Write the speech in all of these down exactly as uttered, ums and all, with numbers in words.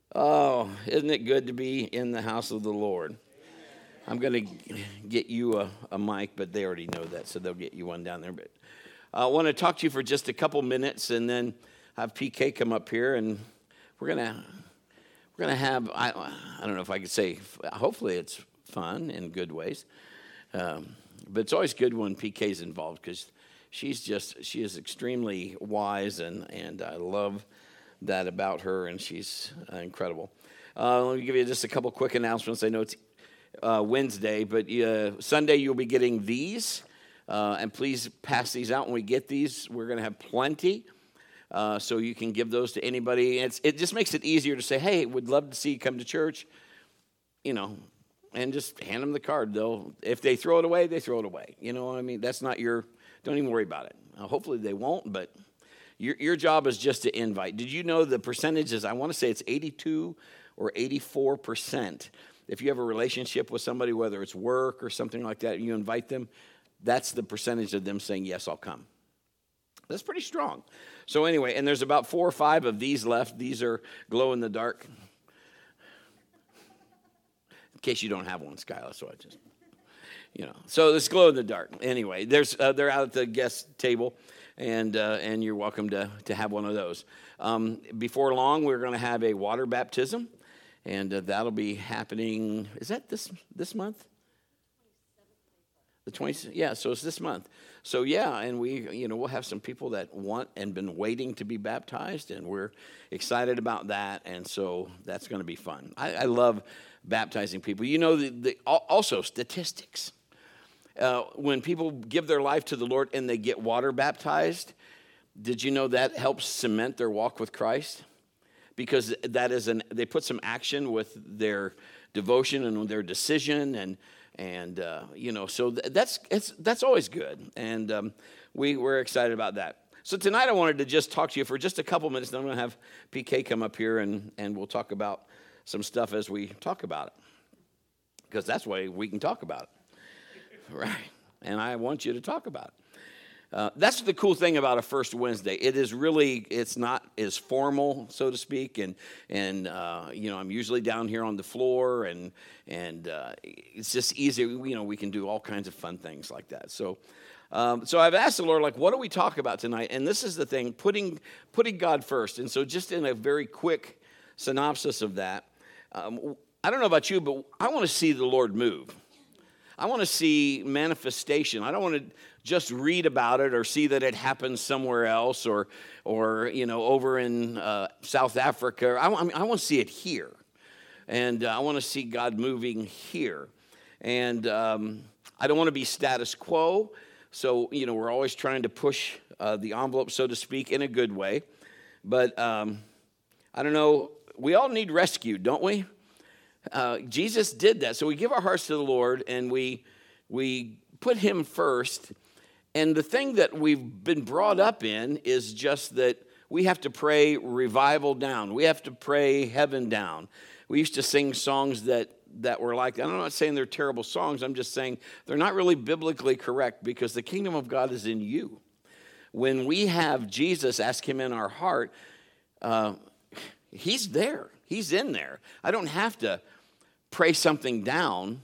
Oh, isn't it good to be in the house of the Lord? I'm going to get you a, a mic, but they already know that, so they'll get you one down there. But I want to talk to you for just a couple minutes, and then have P K come up here, and we're going to we're going to have, I, I don't know if I could say, hopefully it's fun in good ways. Um, but it's always good when P K's involved, because she's just, she is extremely wise, and, and I love that about her, and she's uh, incredible. Uh, let me give you just a couple quick announcements. I know it's uh, Wednesday, but uh, Sunday you'll be getting these, uh, and please pass these out when we get these. We're going to have plenty, uh, so you can give those to anybody. It's, it just makes it easier to say, hey, would love to see you come to church, you know, and just hand them the card. They'll, if they throw it away, they throw it away. You know what I mean? That's not your, don't even worry about it. Uh, hopefully they won't, but Your your job is just to invite. Did you know the percentages? I want to say it's eighty-two or eighty-four percent. If you have a relationship with somebody, whether it's work or something like that, and you invite them, that's the percentage of them saying, yes, I'll come. That's pretty strong. So anyway, and there's about four or five of these left. These are glow in the dark. In case you don't have one, Skylar, so I just, you know. So this glow in the dark. Anyway, there's uh, they're out at the guest table. And uh, and you're welcome to, to have one of those. Um, before long, we're going to have a water baptism, and uh, that'll be happening. Is that this this month? The twentieth. Yeah, so it's this month. So yeah, and we you know we'll have some people that want and been waiting to be baptized, and we're excited about that. And so that's going to be fun. I, I love baptizing people. You know, the, the, also statistics. Uh, when people give their life to the Lord and they get water baptized, did you know that helps cement their walk with Christ? Because that is an they put some action with their devotion and their decision, and and uh, you know so that's it's that's always good, and um, we we're excited about that. So tonight I wanted to just talk to you for just a couple minutes. Then I'm going to have P K come up here, and and we'll talk about some stuff as we talk about it, because that's why we can talk about it. Right, and I want you to talk about it. Uh, that's the cool thing about a First Wednesday. It is really, it's not as formal, so to speak, and and uh, you know, I'm usually down here on the floor, and and uh, it's just easy. You know, we can do all kinds of fun things like that. So, um, so I've asked the Lord, like, what do we talk about tonight? And this is the thing: putting putting God first. And so, just in a very quick synopsis of that, um, I don't know about you, but I want to see the Lord move. I want to see manifestation. I don't want to just read about it or see that it happens somewhere else, or, or you know, over in uh, South Africa. I, I, mean, I want to see it here, and uh, I want to see God moving here. And um, I don't want to be status quo. So you know, we're always trying to push uh, the envelope, so to speak, in a good way. But um, I don't know. We all need rescued, don't we? Uh, Jesus did that. So we give our hearts to the Lord, and we we put him first. And the thing that we've been brought up in is just that we have to pray revival down. We have to pray heaven down. We used to sing songs that, that were like, I'm not saying they're terrible songs. I'm just saying they're not really biblically correct, because the kingdom of God is in you. When we have Jesus, ask him in our heart, uh, he's there. He's in there. I don't have to pray something down.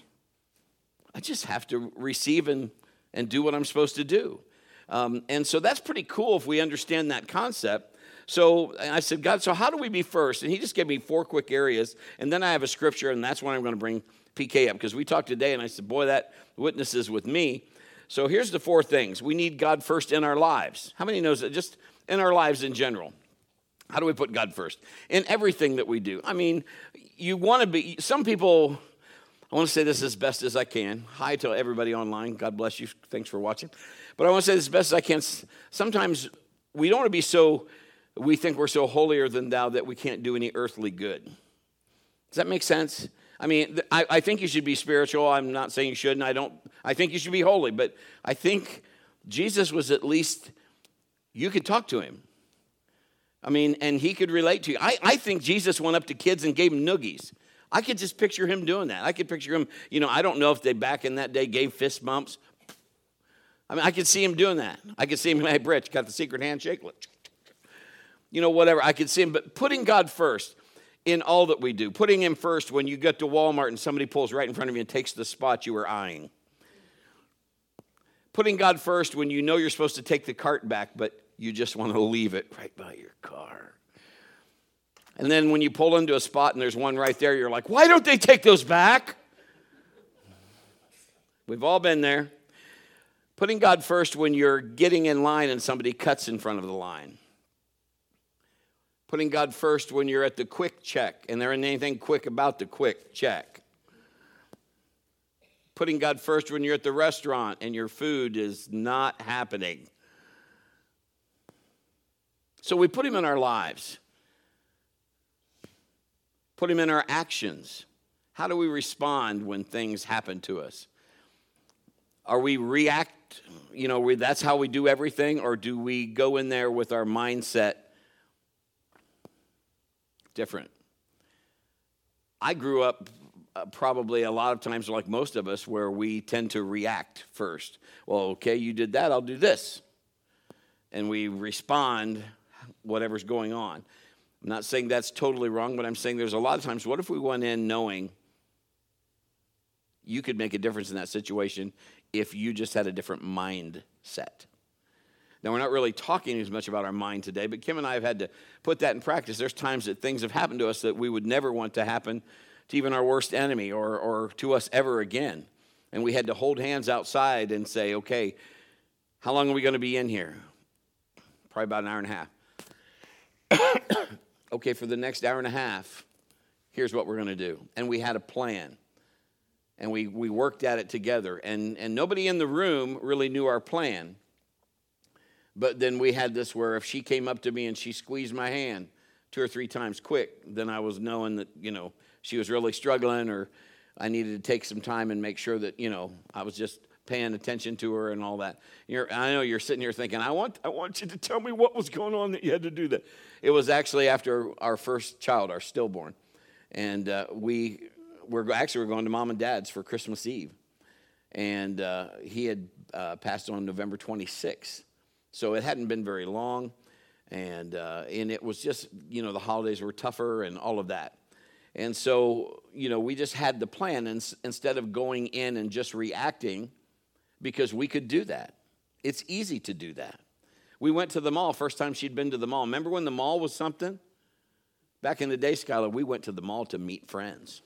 I just have to receive and, and do what I'm supposed to do. Um, and so that's pretty cool if we understand that concept. So I said, God, so how do we be first? And he just gave me four quick areas. And then I have a scripture, and that's why I'm going to bring P K up, because we talked today, and I said, boy, that witnesses with me. So here's the four things. We need God first in our lives. How many knows that? Just in our lives in general. How do we put God first? In everything that we do. I mean, you want to be, some people, I want to say this as best as I can. Hi to everybody online. God bless you. Thanks for watching. But I want to say this as best as I can. Sometimes we don't want to be so, we think we're so holier than thou that we can't do any earthly good. Does that make sense? I mean, I, I think you should be spiritual. I'm not saying you shouldn't. I don't, I think you should be holy. But I think Jesus was at least, you could talk to him. I mean, and he could relate to you. I, I think Jesus went up to kids and gave them noogies. I could just picture him doing that. I could picture him, you know, I don't know if they back in that day gave fist bumps. I mean, I could see him doing that. I could see him, hey, Brett, you got the secret handshake? You know, whatever. I could see him. But putting God first, in all that we do. Putting him first when you get to Walmart and somebody pulls right in front of you and takes the spot you were eyeing. Putting God first when you know you're supposed to take the cart back, but you just want to leave it right by your car. And then when you pull into a spot and there's one right there, you're like, why don't they take those back? We've all been there. Putting God first when you're getting in line and somebody cuts in front of the line. Putting God first when you're at the quick check and there ain't anything quick about the quick check. Putting God first when you're at the restaurant and your food is not happening. So we put him in our lives. Put him in our actions. How do we respond when things happen to us? Are we react, you know, we, that's how we do everything, or do we go in there with our mindset different? I grew up uh, probably a lot of times, like most of us, where we tend to react first. Well, okay, you did that, I'll do this. And we respond whatever's going on. I'm not saying that's totally wrong, but I'm saying there's a lot of times, what if we went in knowing you could make a difference in that situation if you just had a different mindset? Now, we're not really talking as much about our mind today, but Kim and I have had to put that in practice. There's times that things have happened to us that we would never want to happen to even our worst enemy or, or to us ever again. And we had to hold hands outside and say, okay, how long are we going to be in here? Probably about an hour and a half. Okay, for the next hour and a half, here's what we're going to do. And we had a plan. And we, we worked at it together. And, and nobody in the room really knew our plan. But then we had this where if she came up to me and she squeezed my hand two or three times quick, then I was knowing that, you know, she was really struggling, or I needed to take some time and make sure that, you know, I was just paying attention to her and all that. You're, I know you're sitting here thinking, I want, I want you to tell me what was going on that you had to do that. It was actually after our first child, our stillborn. And uh, we were actually we're going to mom and dad's for Christmas Eve. And uh, he had uh, passed on November twenty-sixth. So it hadn't been very long. And, uh, and it was just, you know, the holidays were tougher and all of that. And so, you know, we just had the plan, and instead of going in and just reacting, because we could do that. It's easy to do that. We went to the mall, first time she'd been to the mall. Remember when the mall was something? Back in the day, Skylar, we went to the mall to meet friends.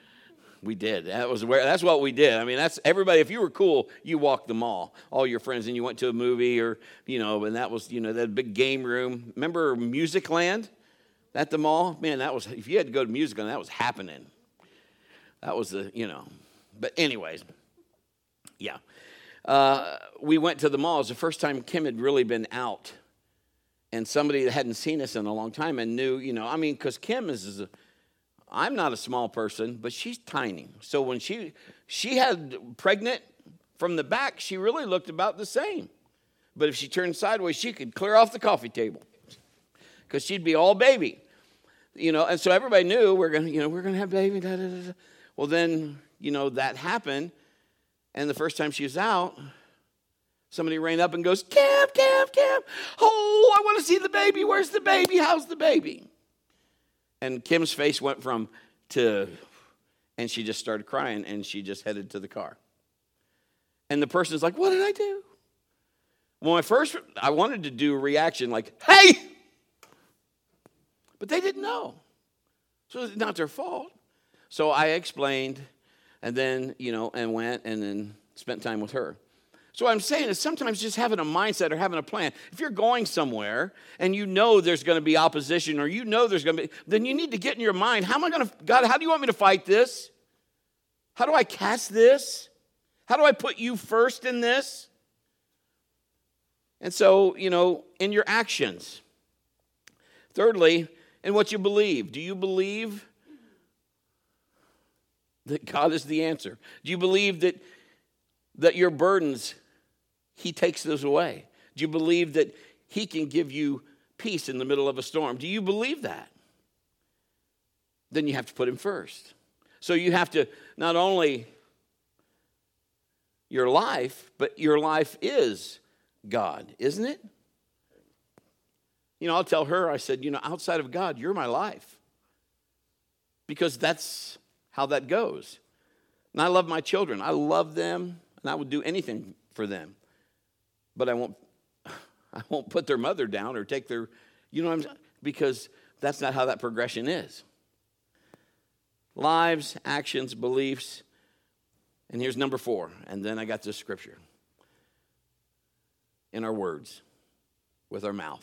We did. That was where. That's what we did. I mean, that's everybody. If you were cool, you walked the mall, all your friends, and you went to a movie, or you know, and that was, you know, that big game room. Remember Music Land at the mall? Man, that was, if you had to go to Music Land, that was happening. That was the, you know. But anyways, yeah. Uh, we went to the mall. It was the first time Kim had really been out, and somebody that hadn't seen us in a long time and knew, you know, I mean, because Kim is, is a, I'm not a small person, but she's tiny. So when she she had pregnant from the back, she really looked about the same. But if she turned sideways, she could clear off the coffee table because she'd be all baby, you know. And so everybody knew we're gonna, you know, we're gonna have baby. Da, da, da, da. Well, then, you know, that happened, and the first time she was out, somebody ran up and goes, "Kim, Kim, Kim! Oh, I want to see the baby. Where's the baby? How's the baby?" And Kim's face went from to, and she just started crying, and she just headed to the car. And the person's like, "What did I do?" Well, at first, I wanted to do a reaction like, "Hey!" But they didn't know. So it's not their fault. So I explained, and then, you know, and went and then spent time with her. So what I'm saying is sometimes just having a mindset or having a plan. If you're going somewhere and you know there's going to be opposition, or you know there's going to be, then you need to get in your mind, how am I going to, God, how do you want me to fight this? How do I cast this? How do I put you first in this? And so, you know, in your actions. Thirdly, in what you believe. Do you believe that God is the answer? Do you believe that that your burdens, He takes those away? Do you believe that He can give you peace in the middle of a storm? Do you believe that? Then you have to put Him first. So you have to not only your life, but your life is God, isn't it? You know, I'll tell her, I said, you know, outside of God, you're my life. because that's how that goes. And I love my children. I love them, and I would do anything for them. But I won't I won't put their mother down or take their, you know what I'm saying? Because that's not how that progression is. Lives, actions, beliefs. And here's number four. And then I got this scripture. In our words, with our mouth.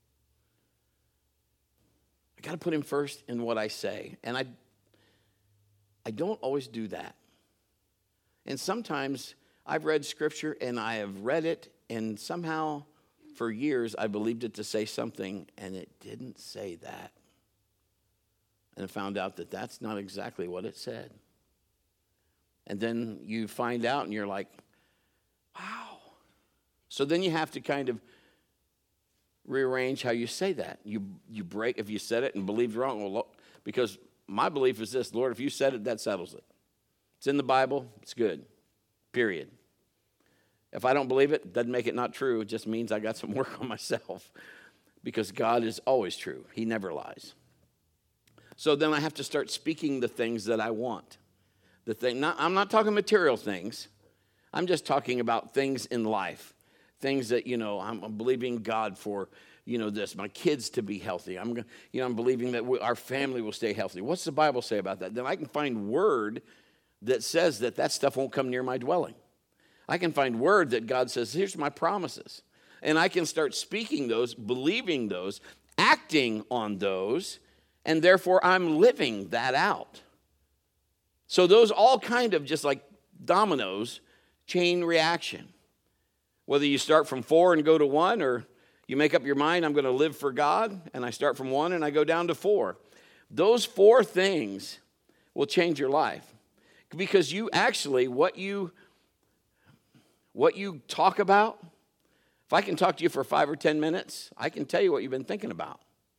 I got to put him first in what I say. And I, I don't always do that. And sometimes I've read scripture and I have read it, and somehow for years I believed it to say something, and it didn't say that. And I found out that that's not exactly what it said. And then you find out and you're like, wow. So then you have to kind of rearrange how you say that. You you break, if you said it and believed wrong, well, because my belief is this, Lord, if you said it, that settles it. It's in the Bible, it's good, period. If I don't believe it, it doesn't make it not true. It just means I got some work on myself, because God is always true. He never lies. So then I have to start speaking the things that I want. The thing, not, I'm not talking material things. I'm just talking about things in life. Things that, you know, I'm, I'm believing God for, you know, this, my kids to be healthy. I'm, you know, I'm believing that we, our family will stay healthy. What's the Bible say about that? Then I can find word that says that that stuff won't come near my dwelling. I can find word that God says, here's my promises. And I can start speaking those, believing those, acting on those, and therefore I'm living that out. So those all kind of just like dominoes, chain reaction. Whether you start from four and go to one, or you make up your mind, I'm going to live for God, and I start from one and I go down to four. Those four things will change your life. Because you actually, what you, what you talk about, if I can talk to you for five or ten minutes, I can tell you what you've been thinking about.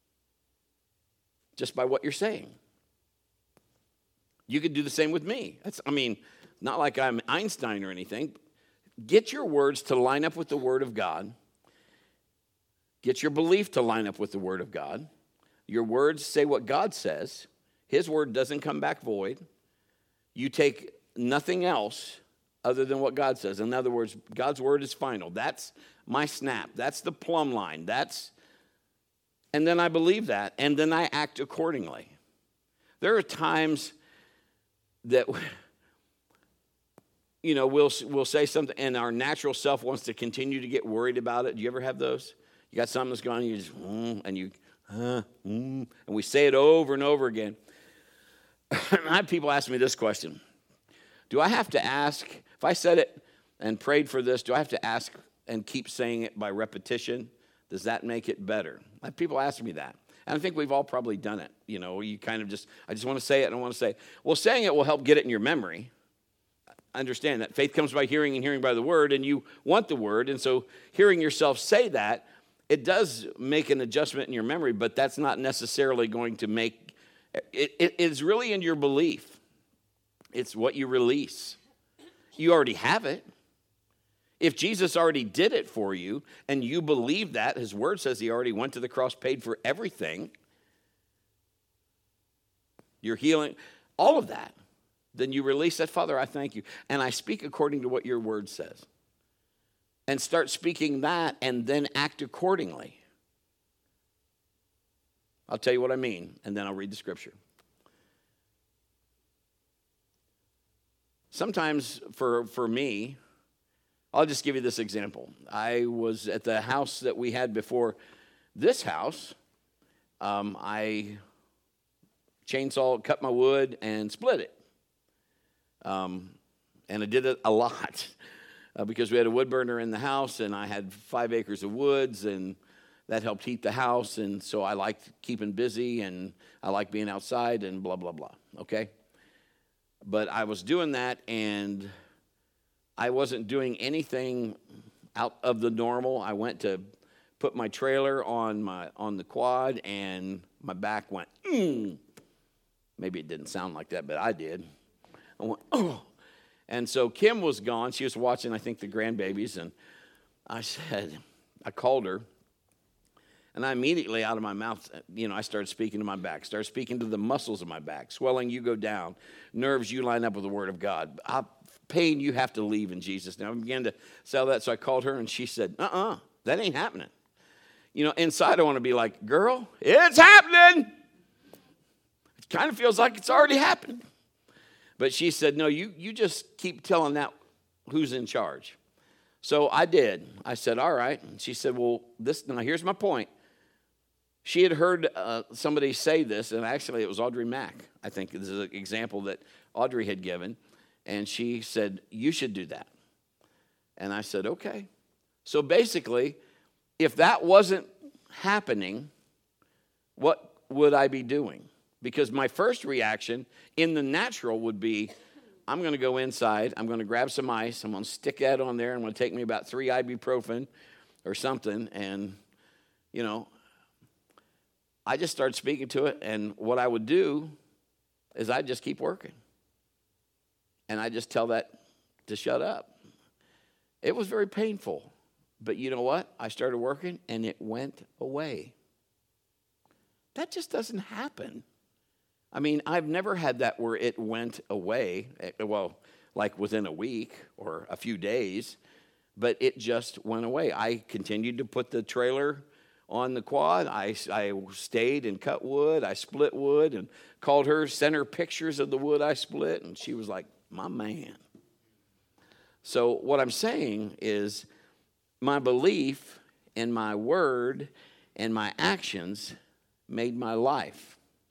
Just by what you're saying. You could do the same with me. That's, I mean, not like I'm Einstein or anything. Get your words to line up with the Word of God. Get your belief to line up with the Word of God. Your words say what God says. His word doesn't come back void. You take nothing else other than what God says. In other words, God's word is final. That's my snap. That's the plumb line. That's, and then I believe that, and then I act accordingly. There are times that, you know, we'll we'll say something, and our natural self wants to continue to get worried about it. Do you ever have those? You got something that's going on, you just, mm, and you, uh, mm, and we say it over and over again. I have people ask me this question. Do I have to ask, if I said it and prayed for this, do I have to ask and keep saying it by repetition? Does that make it better? I have people ask me that. And I think we've all probably done it. You know, you kind of just, I just want to say it and I want to say it. Well, saying it will help get it in your memory. I understand that. Faith comes by hearing and hearing by the word, and you want the word. And so hearing yourself say that, it does make an adjustment in your memory, but that's not necessarily going to make, it, it is really in your belief. It's what you release. You already have it. If Jesus already did it for you, and you believe that, his word says he already went to the cross, paid for everything, your healing, all of that, then you release that. Father, I thank you. And I speak according to what your word says. And start speaking that, and then act accordingly. I'll tell you what I mean, and then I'll read the scripture. Sometimes for, for me, I'll just give you this example. I was at the house that we had before this house. Um, I chainsaw, cut my wood, and split it. Um, and I did it a lot uh, because we had a wood burner in the house, and I had five acres of woods, and that helped heat the house. And so I liked keeping busy, and I liked being outside, and blah, blah, blah. Okay? But I was doing that, and I wasn't doing anything out of the normal. I went to put my trailer on my on the quad, and my back went, mm. Maybe it didn't sound like that, but I did. I went, oh. And so Kim was gone. She was watching, I think, the grandbabies, and I said, I called her, And I immediately out of my mouth, you know, I started speaking to my back, started speaking to the muscles of my back. Swelling, you go down. Nerves, you line up with the word of God. I, pain, you have to leave in Jesus' name. I began to sell that, so I called her, and she said, uh-uh, that ain't happening. You know, inside I want to be like, girl, it's happening. It kind of feels like it's already happened. But she said, no, you, you just keep telling that who's in charge. So I did. I said, all right. And she said, well, this now here's my point. She had heard uh, somebody say this, and actually it was Audrey Mack. I think this is an example that Audrey had given. And she said, you should do that. And I said, okay. So basically, if that wasn't happening, what would I be doing? Because my first reaction in the natural would be, I'm going to go inside, I'm going to grab some ice, I'm going to stick that on there, I'm going to take me about three ibuprofen or something, and, you know, I just started speaking to it, and what I would do is I'd just keep working. And I just tell that to shut up. It was very painful, but you know what? I started working, and it went away. That just doesn't happen. I mean, I've never had that where it went away, well, like within a week or a few days, but it just went away. I continued to put the trailer on the quad. I, I stayed and cut wood. I split wood and called her, sent her pictures of the wood I split, and she was like, my man. So what I'm saying is my belief and my word and my actions made my life.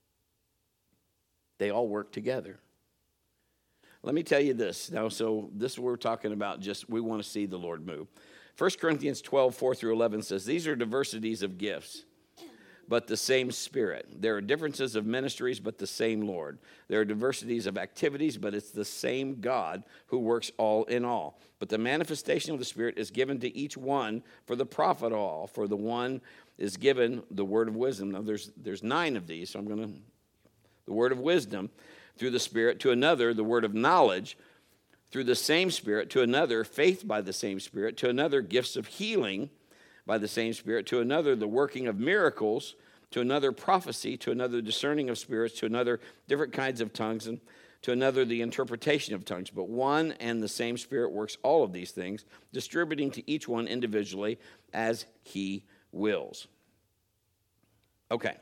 They all work together. Let me tell you this. Now, so this we're talking about just we want to see the Lord move. First Corinthians twelve, four through eleven says, these are diversities of gifts, but the same Spirit. There are differences of ministries, but the same Lord. There are diversities of activities, but it's the same God who works all in all. But the manifestation of the Spirit is given to each one for the profit of all. For the one is given the word of wisdom. Now, there's, there's nine of these, so I'm going to... The word of wisdom through the Spirit, to another, the word of knowledge through the same Spirit, to another, faith by the same Spirit, to another, gifts of healing by the same Spirit, to another, the working of miracles, to another, prophecy, to another, discerning of spirits, to another, different kinds of tongues, and to another, the interpretation of tongues. But one and the same Spirit works all of these things, distributing to each one individually as he wills. Okay.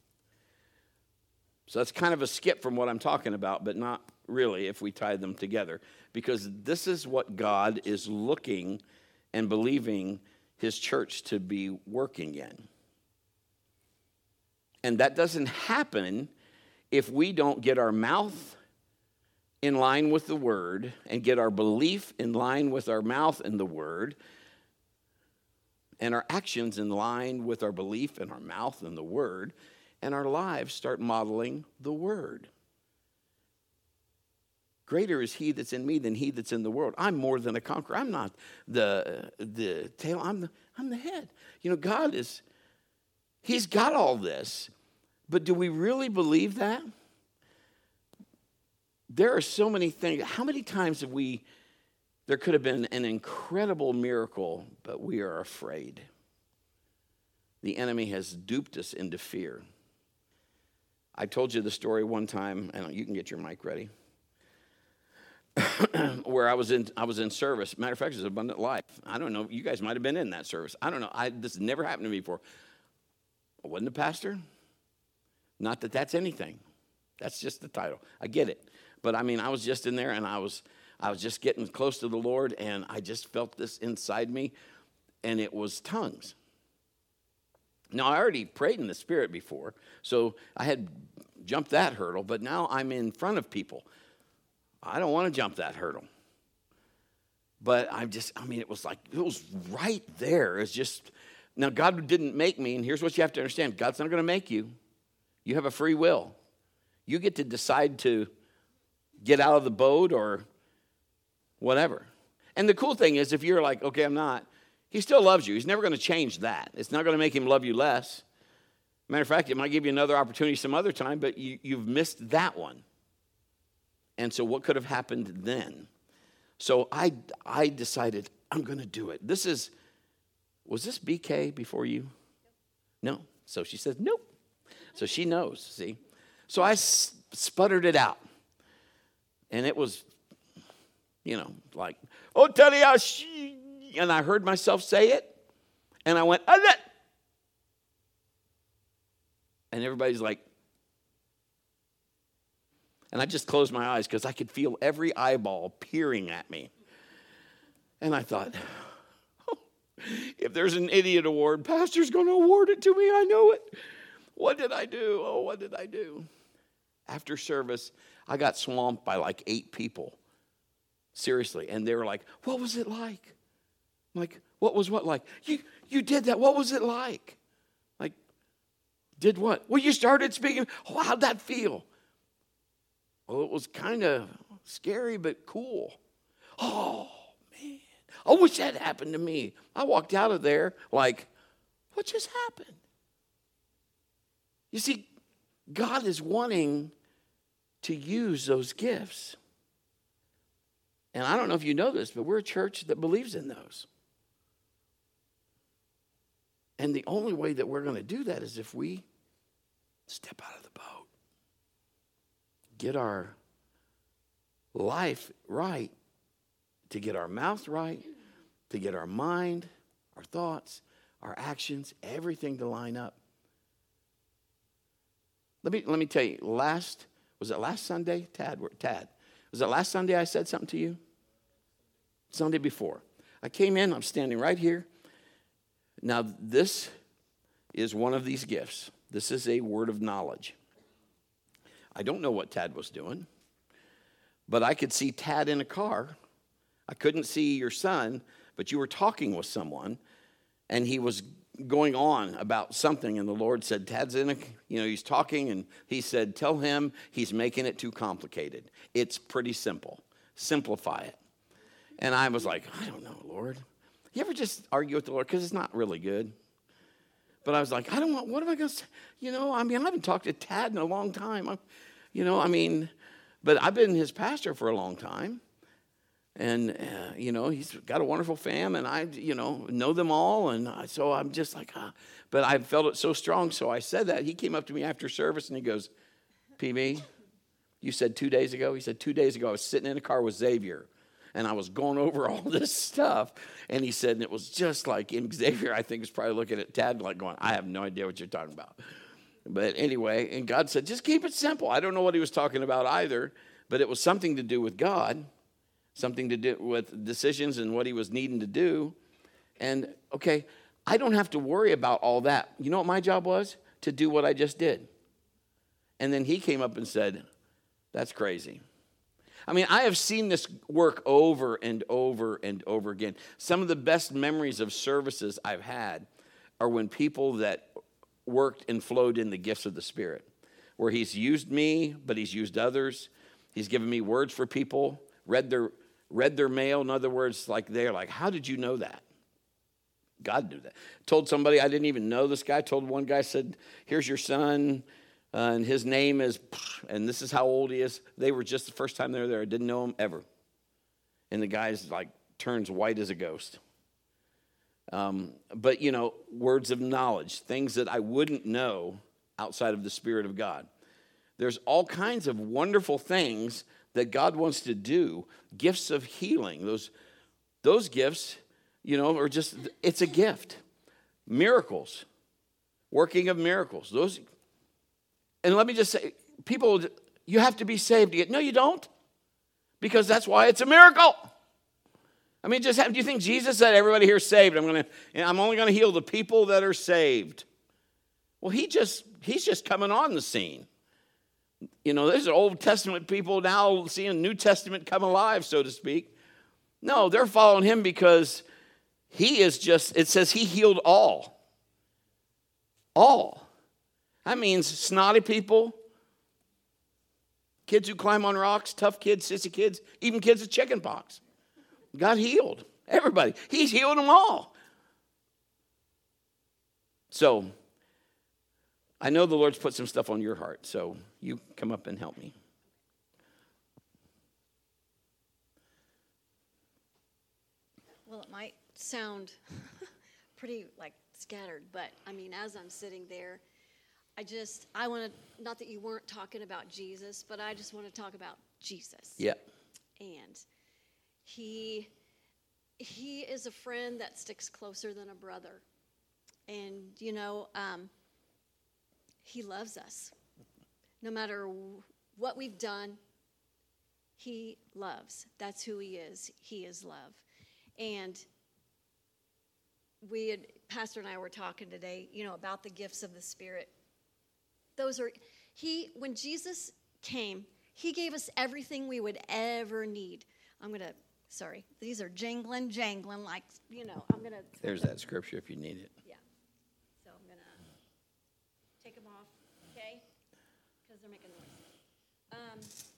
So that's kind of a skip from what I'm talking about, but not really if we tie them together. Because this is what God is looking and believing his church to be working in. And that doesn't happen if we don't get our mouth in line with the word and get our belief in line with our mouth and the word and our actions in line with our belief and our mouth and the word, and our lives start modeling the word. Greater is he that's in me than he that's in the world. I'm more than a conqueror. I'm not the, the tail. I'm the, I'm the head. You know, God is, he's got all this. But do we really believe that? There are so many things. How many times have we, there could have been an incredible miracle, but we are afraid. The enemy has duped us into fear. I told you the story one time, and you can get your mic ready, where I was in I was in service. Matter of fact, it's Abundant Life. I don't know. You guys might have been in that service. I don't know. I, this never happened to me before. I wasn't a pastor. Not that that's anything. That's just the title. I get it. But, I mean, I was just in there, and I was I was just getting close to the Lord, and I just felt this inside me, and it was tongues. Now, I already prayed in the Spirit before, so I had jumped that hurdle, but now I'm in front of people. I don't want to jump that hurdle. But I'm just, I mean, it was like, it was right there. It's just, now God didn't make me, and here's what you have to understand. God's not going to make you. You have a free will. You get to decide to get out of the boat or whatever. And the cool thing is, if you're like, okay, I'm not, he still loves you. He's never going to change that. It's not going to make him love you less. Matter of fact, it might give you another opportunity some other time, but you, you've missed that one. And so what could have happened then? So I, I decided, I'm going to do it. This is, was this B K before you? No. So she says, nope. So she knows, see. So I s- sputtered it out. And it was, you know, like, oh, tell you, she, and I heard myself say it. And I went, ah, that. And everybody's like, and I just closed my eyes because I could feel every eyeball peering at me. And I thought, oh, if there's an idiot award, Pastor's going to award it to me. I know it. What did I do? Oh, what did I do? After service, I got swamped by like eight people. Seriously. And they were like, what was it like? I'm like, what was what like? You, you did that. What was it like? Like, did what? Well, you started speaking. Oh, how'd that feel? Well, it was kind of scary, but cool. Oh, man. I wish that happened to me. I walked out of there like, what just happened? You see, God is wanting to use those gifts. And I don't know if you know this, but we're a church that believes in those. And the only way that we're going to do that is if we step out of the boat, get our life right, to get our mouth right, to get our mind, our thoughts, our actions, everything to line up. Let me let me tell you, last, was it last Sunday? Tad, Tad, was it last Sunday I said something to you? Sunday before. I came in, I'm standing right here. Now, this is one of these gifts. This is a word of knowledge. I don't know what Tad was doing, but I could see Tad in a car. I couldn't see your son, but you were talking with someone, and he was going on about something, and the Lord said, Tad's in a, you know, he's talking, and he said, tell him he's making it too complicated. It's pretty simple. Simplify it. And I was like, I don't know, Lord. You ever just argue with the Lord? Because it's not really good. But I was like, I don't want, what am I going to say? You know, I mean, I haven't talked to Tad in a long time. I'm, you know, I mean, but I've been his pastor for a long time. And, uh, you know, he's got a wonderful fam, and I, you know, know them all. And I, so I'm just like, ah. But I felt it so strong, so I said that. He came up to me after service, and he goes, P B, you said two days ago? He said, two days ago I was sitting in a car with Xavier, and I was going over all this stuff. And he said, and it was just like him. Xavier, I think, was probably looking at Tad like going, I have no idea what you're talking about. But anyway, and God said, just keep it simple. I don't know what he was talking about either, but it was something to do with God, something to do with decisions and what he was needing to do. And, okay, I don't have to worry about all that. You know what my job was? To do what I just did. And then he came up and said, that's crazy. I mean, I have seen this work over and over and over again. Some of the best memories of services I've had are when people that worked and flowed in the gifts of the Spirit, where he's used me, but he's used others. He's given me words for people, read their read their mail. In other words, like they're like, how did you know that? God knew that. Told somebody I didn't even know this guy. Told one guy, said, here's your son. Uh, and his name is, and this is how old he is. They were just the first time they were there. I didn't know him ever. And the guy's like, turns white as a ghost. Um, but, you know, words of knowledge, things that I wouldn't know outside of the Spirit of God. There's all kinds of wonderful things that God wants to do. Gifts of healing. Those, those gifts, you know, are just, it's a gift. Miracles. Working of miracles. Those. And let me just say, people, you have to be saved to get, no, you don't. Because that's why it's a miracle. I mean, just have, do you think Jesus said, everybody here is saved? I'm going to, I'm only going to heal the people that are saved. Well, he just, he's just coming on the scene. You know, there's Old Testament people now seeing New Testament come alive, so to speak. No, they're following him because he is just, it says he healed all. All. That means snotty people, kids who climb on rocks, tough kids, sissy kids, even kids with chicken pox. God healed everybody. He's healed them all. So, I know the Lord's put some stuff on your heart, so you come up and help me. Well, it might sound pretty, like, scattered. But, I mean, as I'm sitting there, I just, I want to, not that you weren't talking about Jesus, but I just want to talk about Jesus. Yeah. And he, he is a friend that sticks closer than a brother. And, you know, um, he loves us. No matter what we've done, he loves. That's who he is. He is love. And we had, Pastor and I were talking today, you know, about the gifts of the Spirit. Those are, he, when Jesus came, he gave us everything we would ever need. I'm going to, sorry, these are jangling, jangling, like, you know, I'm going to. There's that scripture if you need it. Yeah. So I'm going to take them off, okay? Because they're making noise. Um,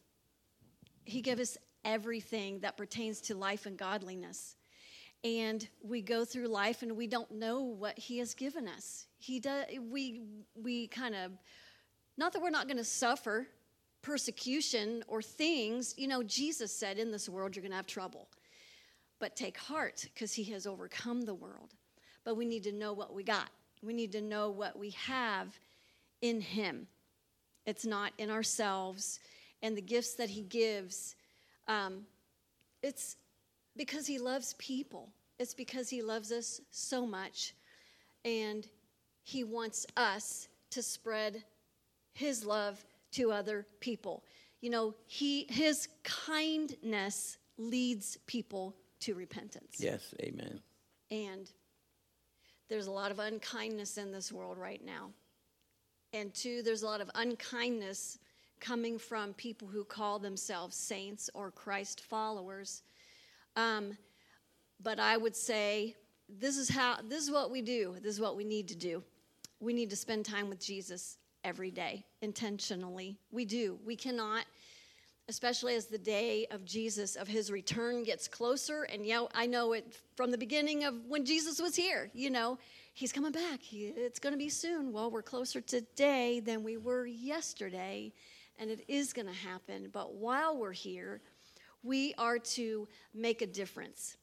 he gave us everything that pertains to life and godliness. And we go through life and we don't know what he has given us. He does, we, we kind of, not that we're not going to suffer persecution or things. You know, Jesus said, in this world, you're going to have trouble. But take heart, because he has overcome the world. But we need to know what we got. We need to know what we have in him. It's not in ourselves. And the gifts that he gives, um, it's because he loves people. It's because he loves us so much. And he wants us to spread his love to other people. You know, he his kindness leads people to repentance. Yes, amen. And there's a lot of unkindness in this world right now. And two, there's a lot of unkindness coming from people who call themselves saints or Christ followers. Um, but I would say this is how, this is what we do. This is what we need to do. We need to spend time with Jesus every day, intentionally. We do. We cannot, especially as the day of Jesus, of his return gets closer. And yeah, I know it from the beginning of when Jesus was here, you know, he's coming back. He, it's going to be soon. Well, we're closer today than we were yesterday, and it is going to happen. But while we're here, we are to make a difference.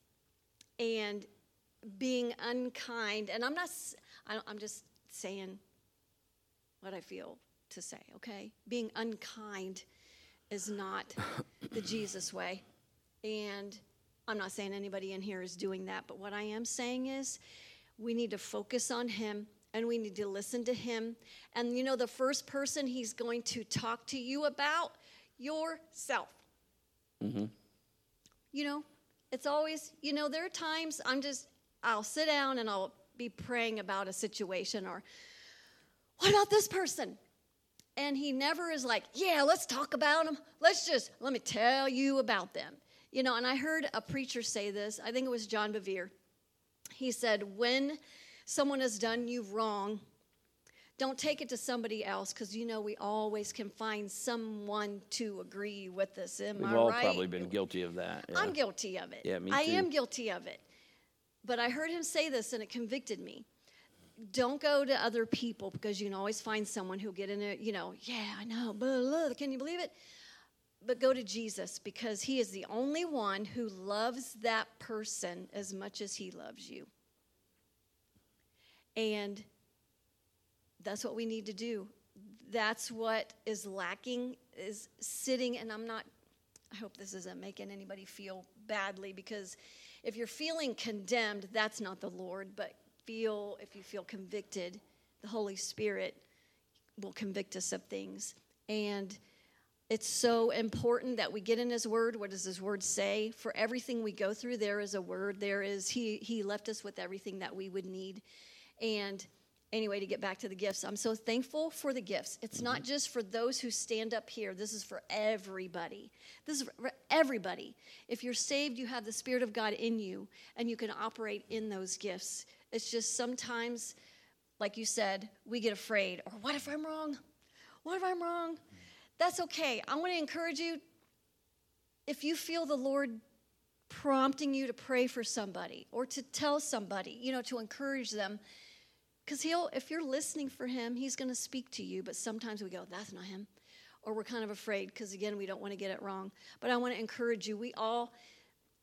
And being unkind, and I'm not, I'm just saying what I feel to say, okay? Being unkind is not the Jesus way. And I'm not saying anybody in here is doing that, but what I am saying is we need to focus on him, and we need to listen to him. And you know, the first person he's going to talk to you about, yourself. Mm-hmm. You know, it's always, you know, there are times I'm just, I'll sit down and I'll be praying about a situation, or what about this person? And he never is like, yeah, let's talk about them. Let's just, let me tell you about them. You know, and I heard a preacher say this. I think it was John Bevere. He said, when someone has done you wrong, don't take it to somebody else, because, you know, we always can find someone to agree with us. Am We've I all right? probably been guilty of that. Yeah. I'm guilty of it. Yeah, me I too. am guilty of it. But I heard him say this, and it convicted me. Don't go to other people, because you can always find someone who'll get in it, you know, yeah, I know, blah, blah, can you believe it? But go to Jesus, because he is the only one who loves that person as much as he loves you. And that's what we need to do. That's what is lacking, is sitting, and I'm not, I hope this isn't making anybody feel badly, because if you're feeling condemned, that's not the Lord. But feel, if you feel convicted, the Holy Spirit will convict us of things. And it's so important that we get in his word. What does his word say? For everything we go through, there is a word. There is, he, he left us with everything that we would need. And anyway, to get back to the gifts, I'm so thankful for the gifts. It's mm-hmm. not just for those who stand up here. This is for everybody. This is for everybody. If you're saved, you have the Spirit of God in you, and you can operate in those gifts. It's just sometimes, like you said, we get afraid. Or what if I'm wrong? What if I'm wrong? That's okay. I want to encourage you, if you feel the Lord prompting you to pray for somebody or to tell somebody, you know, to encourage them, because he'll, if you're listening for him, he's going to speak to you. But sometimes we go, that's not him. Or we're kind of afraid because, again, we don't want to get it wrong. But I want to encourage you. We all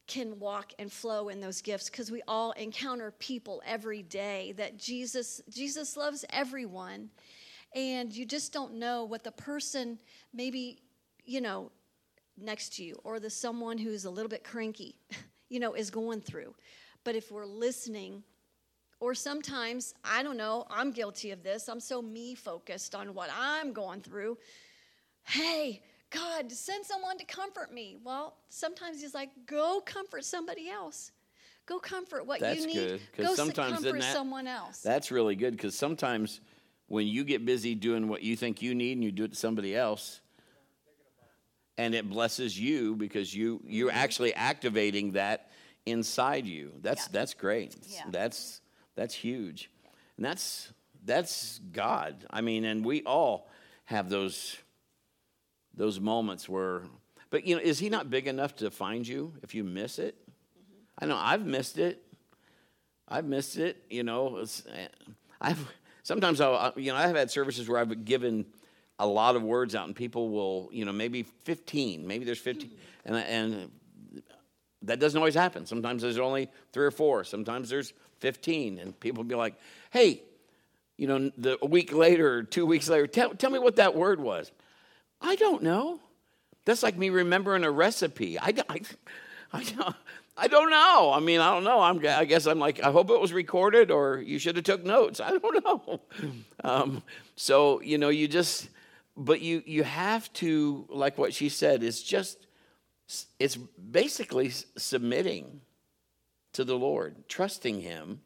can walk and flow in those gifts, because we all encounter people every day that Jesus Jesus loves everyone, and you just don't know what the person maybe, you know, next to you, or the someone who's a little bit cranky, you know, is going through. But if we're listening, or sometimes, I don't know, I'm guilty of this. I'm so me focused on what I'm going through. Hey, God, send someone to comfort me. Well, sometimes he's like, go comfort somebody else. Go comfort what That's you need. good, 'cause Go sometimes comfort isn't that- someone else. That's really good, because sometimes when you get busy doing what you think you need and you do it to somebody else, and it blesses you because you, you're actually activating that inside you. That's Yeah. that's great. Yeah. That's that's huge. And that's that's God. I mean, and we all have those those moments where, but you know, is he not big enough to find you if you miss it? Mm-hmm. I know I've missed it. I've missed it, you know. It's, I've sometimes I'll, you know, I've had services where I've given a lot of words out, and people will, you know, maybe fifteen, maybe there's fifteen, and and that doesn't always happen. Sometimes there's only three or four. Sometimes there's fifteen, and people will be like, "Hey, you know, the a week later, or two weeks later, tell tell me what that word was." I don't know. That's like me remembering a recipe. I, I, I, don't, I don't know. I mean, I don't know. I'm, I guess I'm like, I hope it was recorded, or you should have took notes. I don't know. Um, so, you know, you just, but you you have to, like what she said, it's just, it's basically submitting to the Lord, trusting him.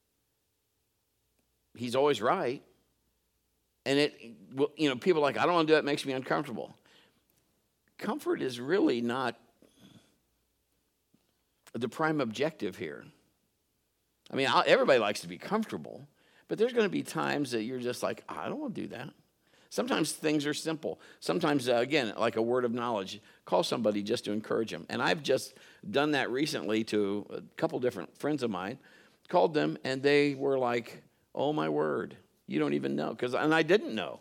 He's always right. And it, you know, people are like, I don't want to do that, it makes me uncomfortable. Comfort is really not the prime objective here. I mean, I'll, everybody likes to be comfortable, but there's going to be times that you're just like, I don't want to do that. Sometimes things are simple. Sometimes, uh, again, like a word of knowledge, call somebody just to encourage them. And I've just done that recently to a couple different friends of mine, called them, and they were like, oh, my word. You don't even know, because and I didn't know,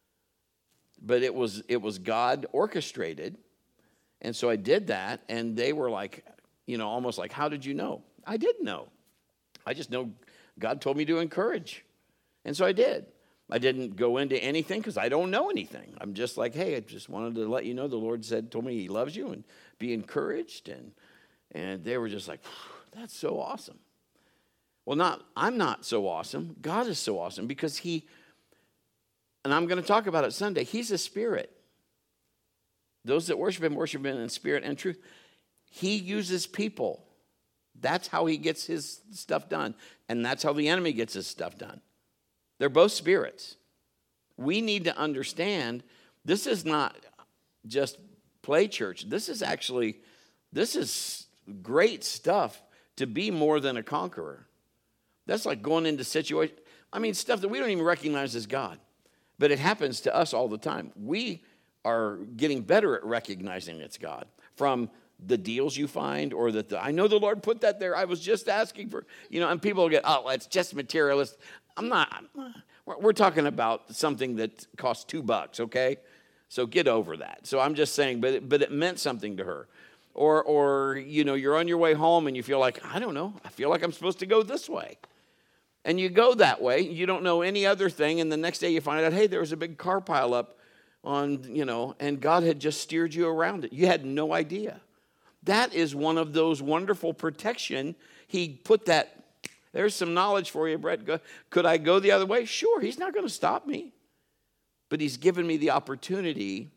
but it was it was God orchestrated, and so I did that, and they were like, you know, almost like, how did you know? I didn't know. I just know God told me to encourage, and so I did. I didn't go into anything because I don't know anything. I'm just like, hey, I just wanted to let you know the Lord said, told me He loves you, and be encouraged, and and they were just like, that's so awesome. Well, not I'm not so awesome. God is so awesome because he, and I'm going to talk about it Sunday, he's a spirit. Those that worship him, worship him in spirit and truth. He uses people. That's how he gets his stuff done. And that's how the enemy gets his stuff done. They're both spirits. We need to understand this is not just play church. This is actually, this is great stuff to be more than a conqueror. That's like going into situations, I mean, stuff that we don't even recognize as God. But it happens to us all the time. We are getting better at recognizing it's God. From the deals you find, or that the, I know the Lord put that there. I was just asking for, you know, and people will get, oh, it's just materialist. I'm not, I'm not we're, we're talking about something that costs two bucks, okay? So get over that. So I'm just saying, but it, but it meant something to her. Or, or, you know, you're on your way home and you feel like, I don't know, I feel like I'm supposed to go this way. And you go that way, you don't know any other thing, and the next day you find out, hey, there was a big car pile up on, you know, and God had just steered you around it. You had no idea. That is one of those wonderful protection. He put that, there's some knowledge for you, Brett. Could I go the other way? Sure, he's not going to stop me. But he's given me the opportunity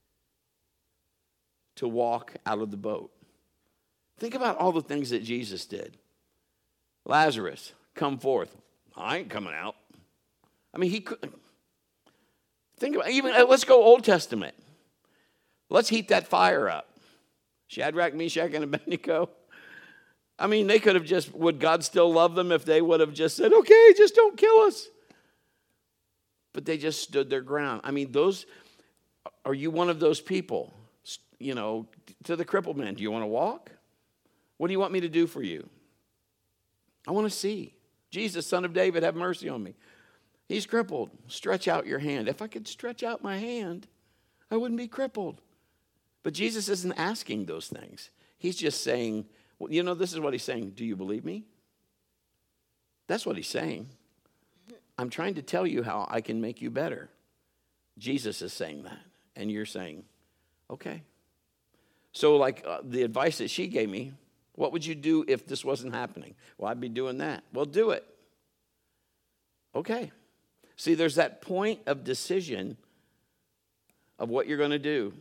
to walk out of the boat. Think about all the things that Jesus did. Lazarus, come forth. I ain't coming out. I mean, he could. Think about even. Let's go Old Testament. Let's heat that fire up. Shadrach, Meshach, and Abednego. I mean, they could have just. Would God still love them if they would have just said, "Okay, just don't kill us"? But they just stood their ground. I mean, those. Are you one of those people? You know, to the crippled man, do you want to walk? What do you want me to do for you? I want to see. Jesus, Son of David, have mercy on me. He's crippled. Stretch out your hand. If I could stretch out my hand, I wouldn't be crippled. But Jesus isn't asking those things. He's just saying, Well, you know, this is what he's saying. Do you believe me? That's what he's saying. I'm trying to tell you how I can make you better. Jesus is saying that. And you're saying, okay. So like uh, the advice that she gave me, what would you do if this wasn't happening? Well, I'd be doing that. Well, do it. Okay. See, there's that point of decision of what you're going to do.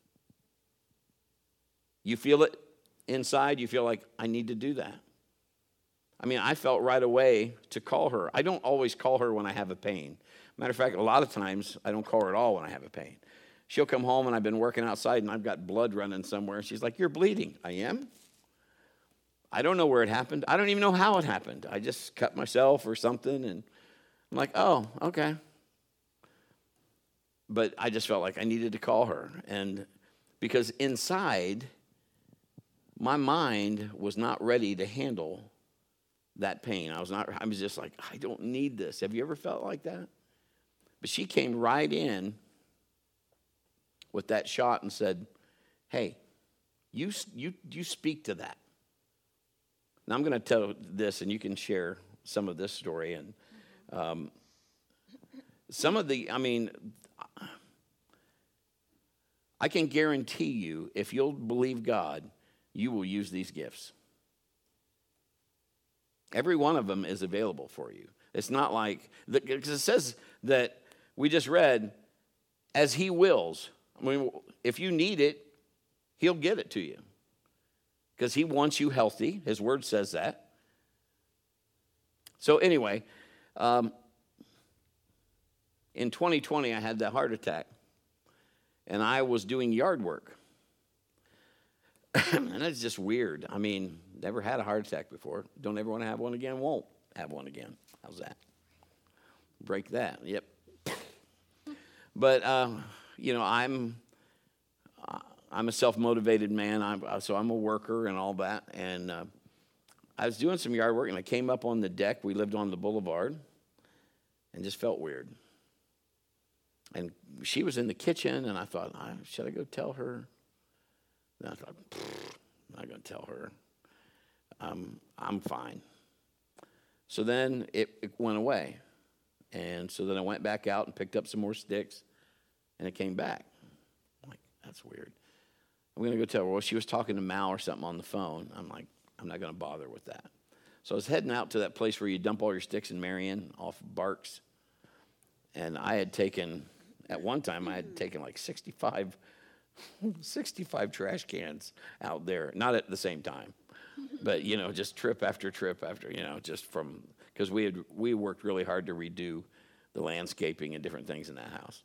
You feel it inside. You feel like, I need to do that. I mean, I felt right away to call her. I don't always call her when I have a pain. Matter of fact, a lot of times I don't call her at all when I have a pain. She'll come home and I've been working outside and I've got blood running somewhere. She's like, you're bleeding. I am? I don't know where it happened. I don't even know how it happened. I just cut myself or something, and I'm like, oh, okay. But I just felt like I needed to call her. And because inside, my mind was not ready to handle that pain. I was not, I was just like, I don't need this. Have you ever felt like that? But she came right in with that shot and said, hey, you, you, you speak to that. Now I'm going to tell this, and you can share some of this story. And um, some of the, I mean, I can guarantee you, if you'll believe God, you will use these gifts. Every one of them is available for you. It's not like, because it says that we just read, as he wills. I mean, if you need it, he'll give it to you. Because he wants you healthy. His word says that. So anyway, um, in twenty twenty, I had that heart attack. And I was doing yard work. And it's just weird. I mean, never had a heart attack before. Don't ever want to have one again. Won't have one again. How's that? Break that. Yep. But, uh, you know, I'm I'm a self-motivated man. I'm, so I'm a worker and all that. And uh, I was doing some yard work, and I came up on the deck. We lived on the boulevard and just felt weird. And she was in the kitchen, and I thought, should I go tell her? And I thought, I'm not going to tell her. Um, I'm fine. So then it, it went away. And so then I went back out and picked up some more sticks, and it came back. I'm like, that's weird. I'm going to go tell her, well, she was talking to Mal or something on the phone. I'm like, I'm not going to bother with that. So I was heading out to that place where you dump all your sticks in Marion off Barks. And I had taken, at one time, I had taken like sixty-five, sixty-five trash cans out there. Not at the same time, but, you know, just trip after trip after, you know, just from, because we had, we worked really hard to redo the landscaping and different things in that house.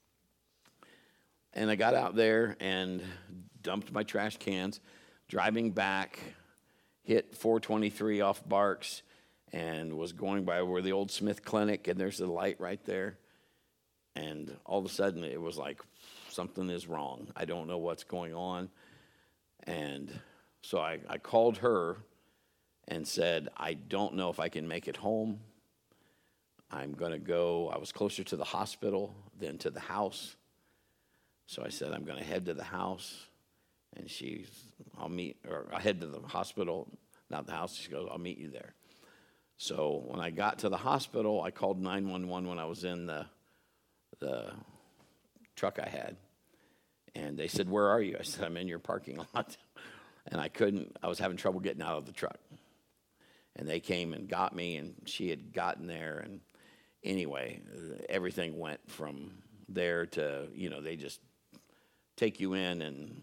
And I got out there and dumped my trash cans, driving back, hit four twenty-three off Barks, and was going by where the old Smith Clinic, and there's the light right there. And all of a sudden, it was like, something is wrong. I don't know what's going on. And so I, I called her and said, I don't know if I can make it home. I'm going to go. I was closer to the hospital than to the house. So I said, I'm going to head to the house. And she's, I'll meet, or I head to the hospital, not the house. She goes, I'll meet you there. So when I got to the hospital, I called nine one one when I was in the the truck I had. And they said, where are you? I said, I'm in your parking lot. And I couldn't, I was having trouble getting out of the truck. And they came and got me, and she had gotten there. And anyway, everything went from there to, you know, they just take you in, and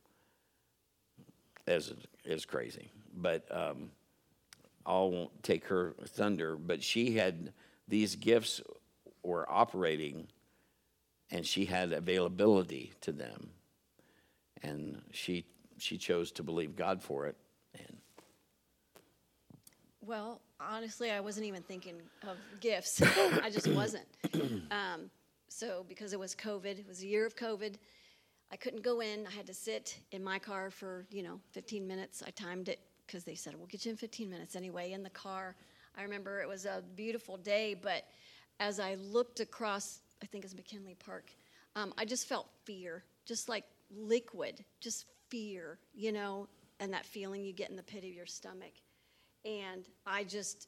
it's, it's crazy. But um, I won't take her thunder, but she had, these gifts were operating, and she had availability to them. And she she chose to believe God for it. And well, honestly, I wasn't even thinking of gifts. I just wasn't. Um, so because it was COVID, it was a year of COVID, I couldn't go in. I had to sit in my car for, you know, fifteen minutes. I timed it because they said, we'll get you in fifteen minutes anyway, in the car. I remember it was a beautiful day, but as I looked across, I think it's McKinley Park, um, I just felt fear, just like liquid, just fear, you know. and that feeling you get in the pit of your stomach. And I just,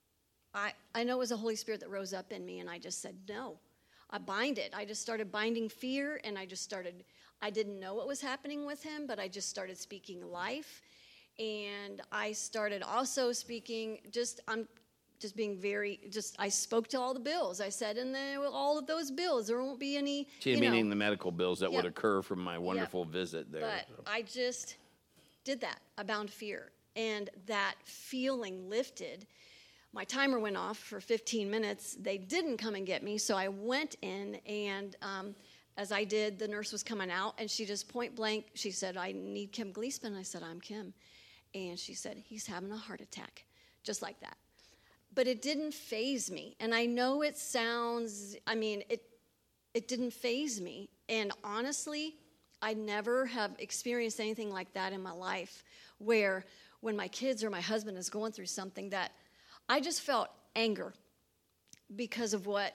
I, I know it was the Holy Spirit that rose up in me, and I just said, no, I bind it. I just started binding fear, and I just started, I didn't know what was happening with him, but I just started speaking life. And I started also speaking, just, I'm just being very, just, I spoke to all the bills. I said, and then all of those bills, there won't be any, She's you meaning know, the medical bills that Yep. would occur from my wonderful Yep. visit there. But I just did that. I bound fear. And that feeling lifted. My timer went off for fifteen minutes. They didn't come and get me, so I went in, and um, as I did, the nurse was coming out, and she just point blank, she said, I need Kim Gleesman. I said, I'm Kim. And she said, he's having a heart attack, just like that. But it didn't faze me. And I know it sounds, I mean, it it didn't faze me. And honestly, I never have experienced anything like that in my life, where when my kids or my husband is going through something, that I just felt anger because of what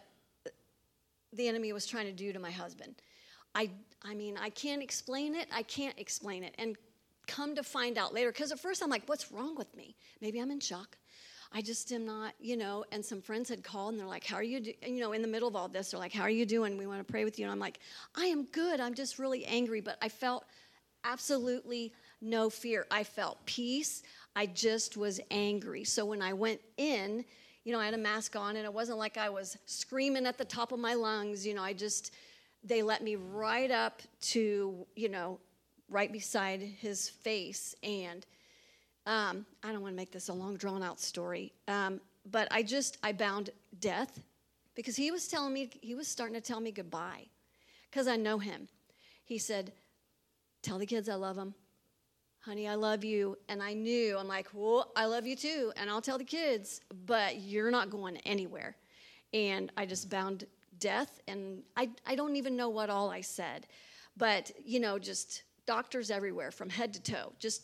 the enemy was trying to do to my husband. I, I mean, I can't explain it. I can't explain it. And come to find out later, because at first I'm like, what's wrong with me? Maybe I'm in shock. I just am not, you know, and some friends had called, and they're like, how are you doing? You know, in the middle of all this, they're like, how are you doing? We want to pray with you. And I'm like, I am good. I'm just really angry. But I felt absolutely no fear. I felt peace. I just was angry. So when I went in, you know, I had a mask on, and it wasn't like I was screaming at the top of my lungs. You know, I just, they let me right up to, you know, right beside his face. And um, I don't want to make this a long, drawn-out story, um, but I just, I bound death, because he was telling me, he was starting to tell me goodbye, because I know him. He said, tell the kids I love them. Honey, I love you. And I knew, I'm like, well, I love you too, and I'll tell the kids, but you're not going anywhere. And I just bound death, and I, I don't even know what all I said, but, you know, just doctors everywhere from head to toe, just,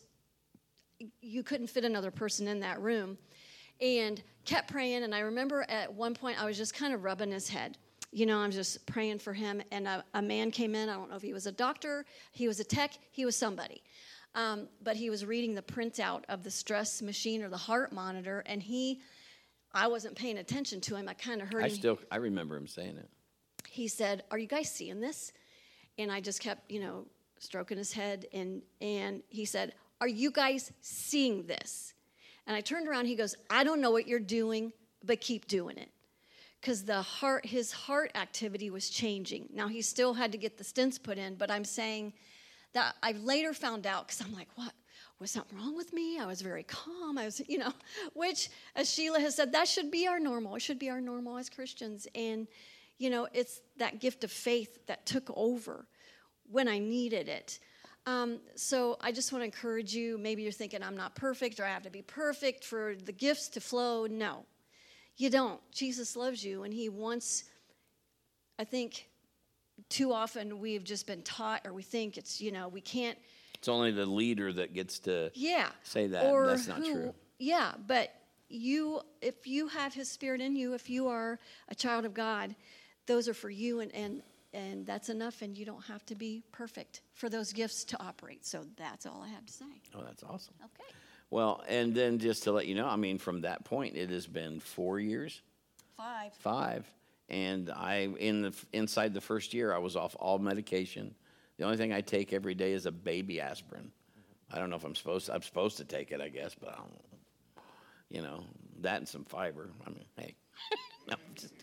you couldn't fit another person in that room, and kept praying. And I remember at one point I was just kind of rubbing his head. You know, I'm just praying for him, and a, a man came in. I don't know if he was a doctor, he was a tech, he was somebody. Um, but he was reading the printout of the stress machine or the heart monitor, and he, I wasn't paying attention to him. I kind of heard I him. still, I remember him saying it. He said, are you guys seeing this? And I just kept, you know, stroking his head, and and he said, are you guys seeing this? And I turned around, he goes, I don't know what you're doing, but keep doing it. Because the heart, his heart activity was changing. Now, he still had to get the stents put in, but I'm saying that I later found out, because I'm like, what? Was something wrong with me? I was very calm. I was, you know, which, as Sheila has said, that should be our normal. It should be our normal as Christians. And, you know, it's that gift of faith that took over when I needed it. Um, so I just want to encourage you. Maybe you're thinking, I'm not perfect, or I have to be perfect for the gifts to flow. No, you don't. Jesus loves you, and he wants, I think, too often we've just been taught, or we think it's, you know, we can't. It's only the leader that gets to yeah. say that. Or That's not who, true. Yeah, but you, if you have his spirit in you, if you are a child of God, those are for you, and, and, and that's enough, and you don't have to be perfect for those gifts to operate. So that's all I have to say. Oh, that's awesome. Okay. Well, and then just to let you know, I mean, from that point, it has been four years. Five. Five. And I, in the inside the first year, I was off all medication. The only thing I take every day is a baby aspirin. I don't know if I'm supposed to, I'm supposed to take it, I guess, but I don't, you know, that and some fiber. I mean, hey. No, just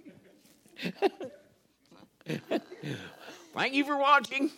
thank you for watching.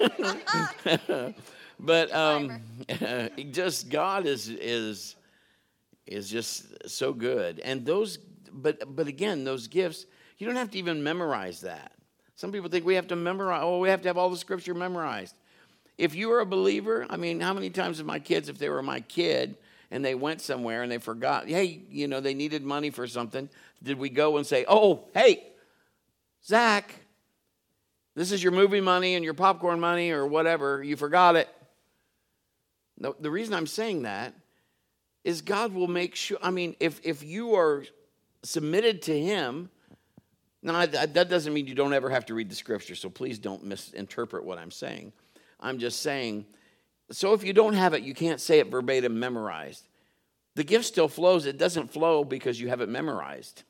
But um, just God is is is just so good, and those. But but again, those gifts, you don't have to even memorize that. Some people think we have to memorize. Oh, we have to have all the scripture memorized. If you are a believer, I mean, how many times have my kids, if they were my kid and they went somewhere and they forgot, hey, you know, they needed money for something, did we go and say, oh, hey, Zach, this is your movie money and your popcorn money or whatever, you forgot it. No, the reason I'm saying that is God will make sure, I mean, if, if you are submitted to him, now that doesn't mean you don't ever have to read the scripture, so please don't misinterpret what I'm saying. I'm just saying, So if you don't have it, you can't say it verbatim memorized. The gift still flows. It doesn't flow because you have it memorized.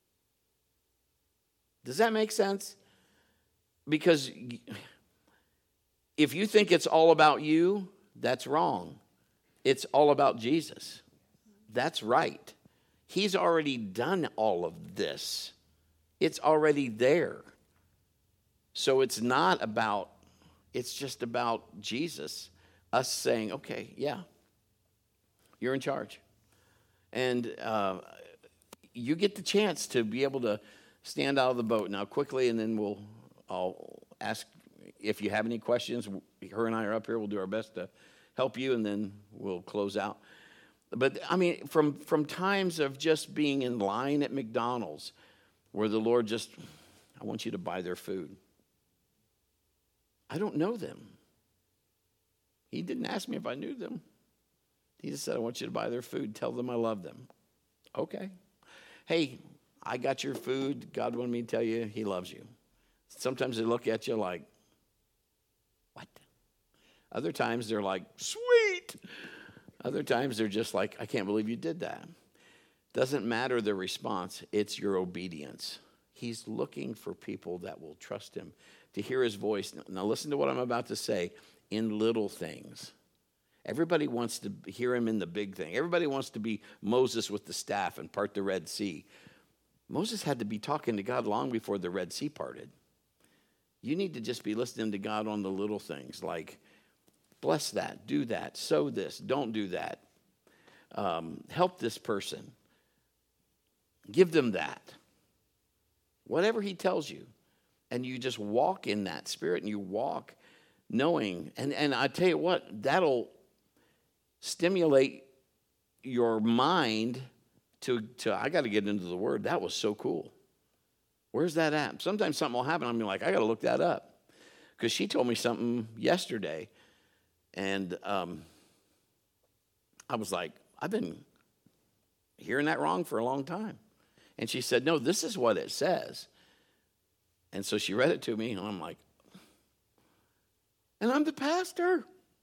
Does that make sense? Because if you think it's all about you, that's wrong. It's all about Jesus. That's right. He's already done all of this. It's already there. So it's not about, it's just about Jesus. Us saying, okay, yeah, you're in charge. And uh, you get the chance to be able to stand out of the boat now quickly, and then we'll, I'll ask if you have any questions. Her and I are up here. We'll do our best to help you, and then we'll close out. But, I mean, from, from times of just being in line at McDonald's where the Lord just, I want you to buy their food. I don't know them. He didn't ask me if I knew them. He just said, I want you to buy their food. Tell them I love them. Okay. Hey, I got your food. God wanted me to tell you he loves you. Sometimes they look at you like, what? Other times they're like, sweet. Other times they're just like, I can't believe you did that. Doesn't matter the response. It's your obedience. He's looking for people that will trust him, to hear his voice. Now listen to what I'm about to say. In little things. Everybody wants to hear him in the big thing. Everybody wants to be Moses with the staff and part the Red Sea. Moses had to be talking to God long before the Red Sea parted. You need to just be listening to God on the little things, like bless that, do that, sow this, don't do that. Um, help this person. Give them that. Whatever he tells you. And you just walk in that spirit, and you walk knowing, and, and I tell you what, that'll stimulate your mind to, to I got to get into the Word. That was so cool. Where's that at? Sometimes something will happen. I'm like, I got to look that up. Because she told me something yesterday, and um, I was like, I've been hearing that wrong for a long time. And she said, no, this is what it says. And so she read it to me, and I'm like, and I'm the pastor.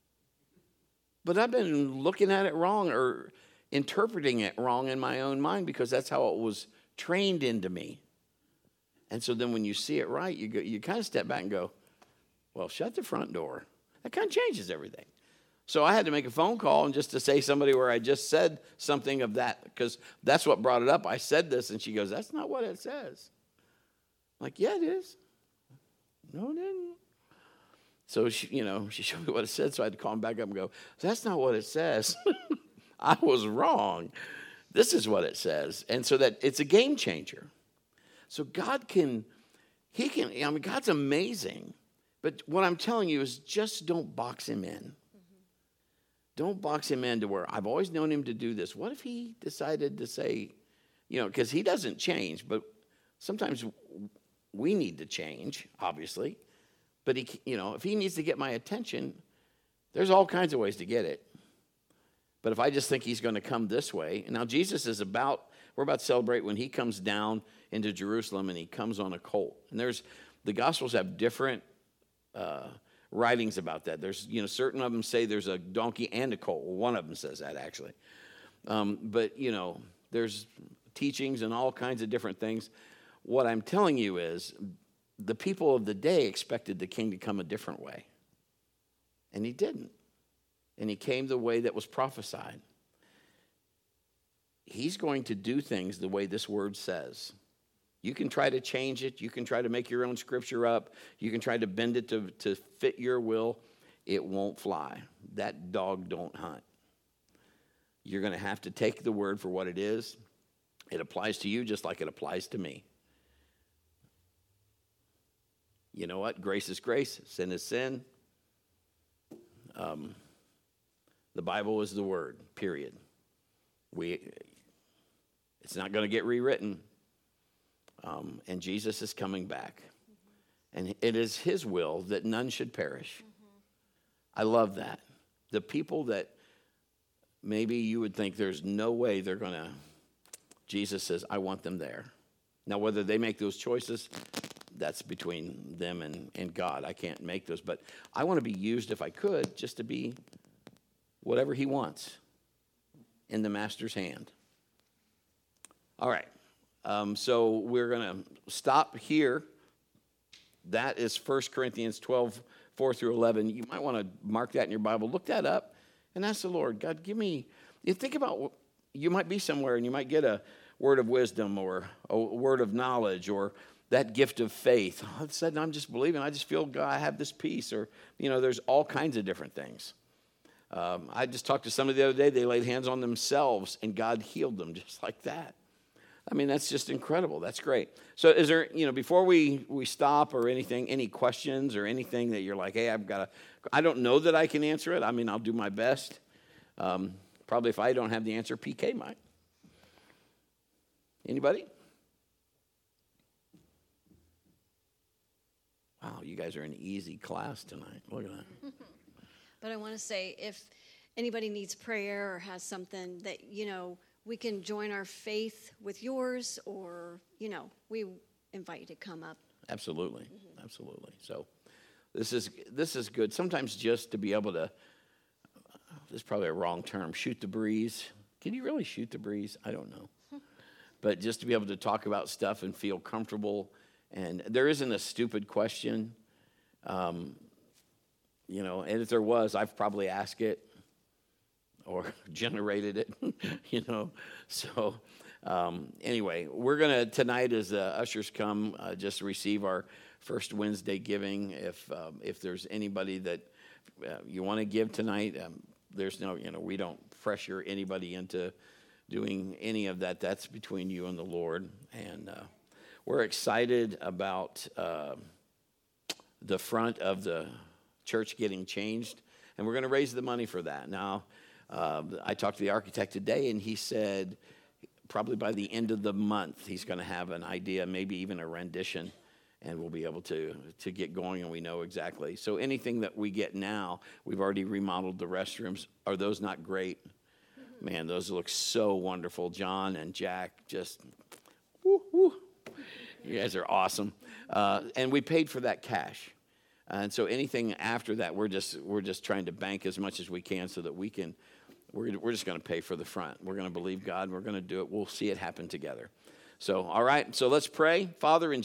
But I've been looking at it wrong or interpreting it wrong in my own mind because that's how it was trained into me. And so then when you see it right, you go, you kind of step back and go, well, shut the front door. That kind of changes everything. So I had to make a phone call and just to say somebody where I just said something of that because that's what brought it up. I said this, and she goes, that's not what it says. I'm like, yeah, it is. No, it didn't. So, she, you know, she showed me what it said, so I had to call him back up and go, that's not what it says. I was wrong. This is what it says. And so that it's a game changer. So God can, he can, I mean, God's amazing. But what I'm telling you is just don't box him in. Mm-hmm. Don't box him in to where I've always known him to do this. What if he decided to say, you know, because he doesn't change, but sometimes we need to change, obviously. But, he, you know, if he needs to get my attention, there's all kinds of ways to get it. But if I just think he's going to come this way, and now Jesus is about, we're about to celebrate when he comes down into Jerusalem and he comes on a colt. And there's, the Gospels have different uh, writings about that. There's, you know, certain of them say there's a donkey and a colt. Well, one of them says that, actually. Um, but, you know, there's teachings and all kinds of different things. What I'm telling you is, the people of the day expected the king to come a different way. And he didn't. And he came the way that was prophesied. He's going to do things the way this word says. You can try to change it. You can try to make your own scripture up. You can try to bend it to, to fit your will. It won't fly. That dog don't hunt. You're going to have to take the word for what it is. It applies to you just like it applies to me. You know what? Grace is grace. Sin is sin. Um, the Bible is the word, period. We, it's not going to get rewritten. Um, and Jesus is coming back. Mm-hmm. And it is his will that none should perish. Mm-hmm. I love that. The people that maybe you would think there's no way they're going to, Jesus says, I want them there. Now, whether they make those choices, that's between them and, and God. I can't make those. But I want to be used, if I could, just to be whatever he wants in the master's hand. All right. Um, so we're going to stop here. That is First Corinthians twelve, four through eleven. You might want to mark that in your Bible. Look that up and ask the Lord, God, give me, you think about, you might be somewhere and you might get a word of wisdom or a word of knowledge or that gift of faith. All of a sudden, I'm just believing. I just feel, God, I have this peace. Or, you know, there's all kinds of different things. Um, I just talked to somebody the other day. They laid hands on themselves, and God healed them just like that. I mean, that's just incredible. That's great. So is there, you know, before we, we stop or anything, any questions or anything that you're like, hey, I've got to, I don't know that I can answer it. I mean, I'll do my best. Um, probably if I don't have the answer, P K might. Anybody? Wow, you guys are an easy class tonight. Look at that. But I want to say, if anybody needs prayer or has something that, you know, we can join our faith with yours, or, you know, we invite you to come up. Absolutely, mm-hmm. Absolutely. So this is this is good. Sometimes just to be able to, this is probably a wrong term, shoot the breeze. Can you really shoot the breeze? I don't know. But just to be able to talk about stuff and feel comfortable. And there isn't a stupid question. Um, you know, and if there was, I've probably asked it or generated it, you know. So um, anyway, we're going to, tonight as the ushers come, uh, just receive our first Wednesday giving. If um, if there's anybody that uh, you want to give tonight, um, there's no, you know, we don't pressure anybody into doing any of that. That's between you and the Lord. And uh, we're excited about uh, the front of the church getting changed, and we're going to raise the money for that. Now, uh, I talked to the architect today, and he said probably by the end of the month he's going to have an idea, maybe even a rendition, and we'll be able to to get going, and we know exactly. So anything that we get now, we've already remodeled the restrooms. Are those not great? Mm-hmm. Man, those look so wonderful. John and Jack just, woo, woo. You guys are awesome. Uh, and we paid for that cash. And so anything after that, we're just we're just trying to bank as much as we can so that we can, we're, we're just going to pay for the front. We're going to believe God. We're going to do it. We'll see it happen together. So, all right. So let's pray. Father, in